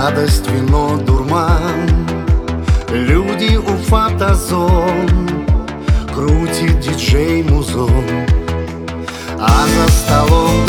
Радость, вино, дурман, люди у фотозон, крутит диджей музон, а за столом